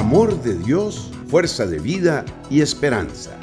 Amor de Dios, fuerza de vida y esperanza.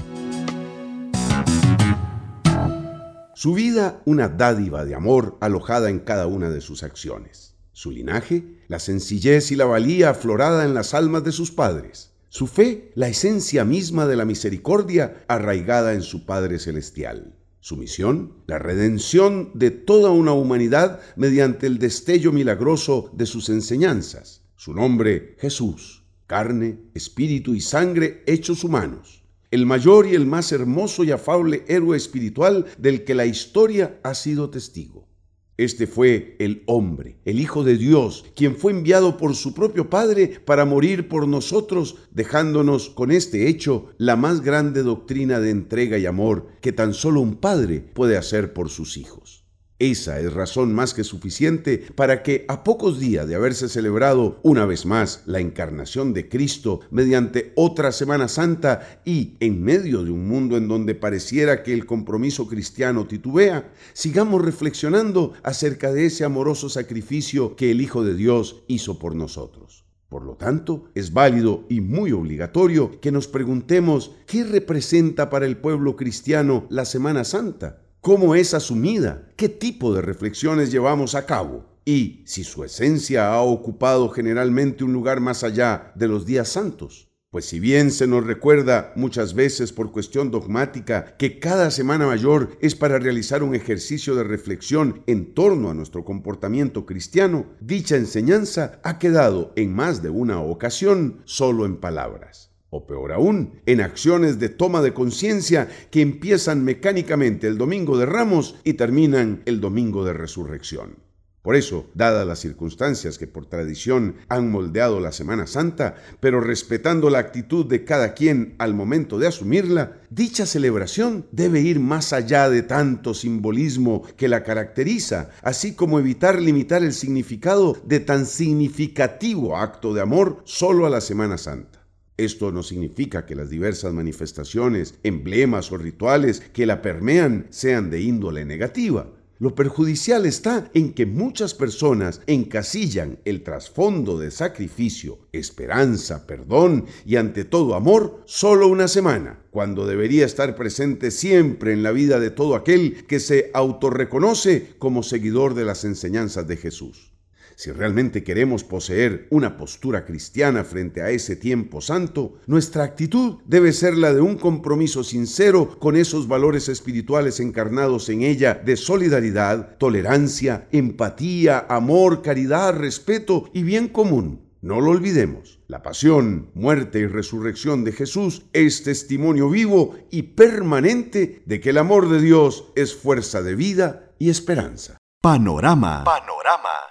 Su vida, una dádiva de amor alojada en cada una de sus acciones. Su linaje, la sencillez y la valía aflorada en las almas de sus padres. Su fe, la esencia misma de la misericordia arraigada en su Padre Celestial. Su misión, la redención de toda una humanidad mediante el destello milagroso de sus enseñanzas. Su nombre, Jesús, carne, espíritu y sangre hechos humanos. El mayor y el más hermoso y afable héroe espiritual del que la historia ha sido testigo. Este fue el hombre, el Hijo de Dios, quien fue enviado por su propio Padre para morir por nosotros, dejándonos con este hecho la más grande doctrina de entrega y amor que tan solo un padre puede hacer por sus hijos. Esa es razón más que suficiente para que, a pocos días de haberse celebrado una vez más la encarnación de Cristo mediante otra Semana Santa y en medio de un mundo en donde pareciera que el compromiso cristiano titubea, sigamos reflexionando acerca de ese amoroso sacrificio que el Hijo de Dios hizo por nosotros. Por lo tanto, es válido y muy obligatorio que nos preguntemos ¿qué representa para el pueblo cristiano la Semana Santa? ¿Cómo es asumida? ¿Qué tipo de reflexiones llevamos a cabo? Y si su esencia ha ocupado generalmente un lugar más allá de los días santos. Pues si bien se nos recuerda muchas veces por cuestión dogmática que cada Semana Mayor es para realizar un ejercicio de reflexión en torno a nuestro comportamiento cristiano, dicha enseñanza ha quedado en más de una ocasión solo en palabras. O peor aún, en acciones de toma de conciencia que empiezan mecánicamente el Domingo de Ramos y terminan el Domingo de Resurrección. Por eso, dadas las circunstancias que por tradición han moldeado la Semana Santa, pero respetando la actitud de cada quien al momento de asumirla, dicha celebración debe ir más allá de tanto simbolismo que la caracteriza, así como evitar limitar el significado de tan significativo acto de amor solo a la Semana Santa. Esto no significa que las diversas manifestaciones, emblemas o rituales que la permean sean de índole negativa. Lo perjudicial está en que muchas personas encasillan el trasfondo de sacrificio, esperanza, perdón y ante todo amor solo una semana, cuando debería estar presente siempre en la vida de todo aquel que se autorreconoce como seguidor de las enseñanzas de Jesús. Si realmente queremos poseer una postura cristiana frente a ese tiempo santo, nuestra actitud debe ser la de un compromiso sincero con esos valores espirituales encarnados en ella de solidaridad, tolerancia, empatía, amor, caridad, respeto y bien común. No lo olvidemos, la pasión, muerte y resurrección de Jesús es testimonio vivo y permanente de que el amor de Dios es fuerza de vida y esperanza. Panorama.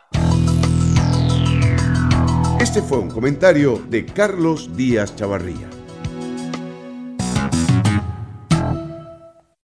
Este fue un comentario de Carlos Díaz Chavarría.